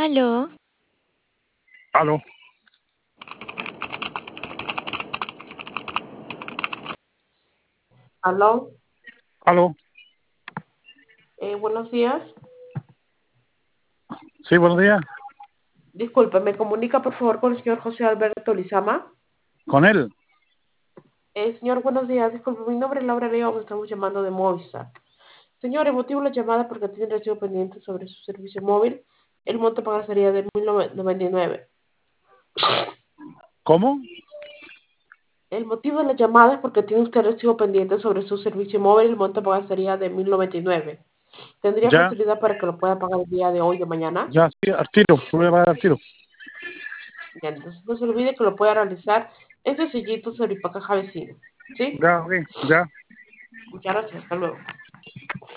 Aló, Aló, Aló, aló. buenos días. Sí, buenos días. Disculpe, ¿me comunica por favor con el señor José Alberto Lizama? Con él. Señor, buenos días. Disculpe, mi nombre es Laura León, estamos llamando de Movistar. Señor, el motivo de la llamada es porque tiene recibo pendiente sobre su servicio móvil. El monto a pagar sería de 1.099. ¿Cómo? El motivo de la llamada es porque tiene usted recibo pendiente sobre su servicio móvil. El monto a pagar sería de 1.099. ¿Tendría Ya, facilidad para que lo pueda pagar el día de hoy o mañana? ya, sí, al tiro. Lo voy a pagar al tiro. Ya, entonces no se olvide que lo pueda realizar en sencillito sobre Caja Vecino. ¿Sí? Ya, ok, ya. Muchas gracias. Hasta luego.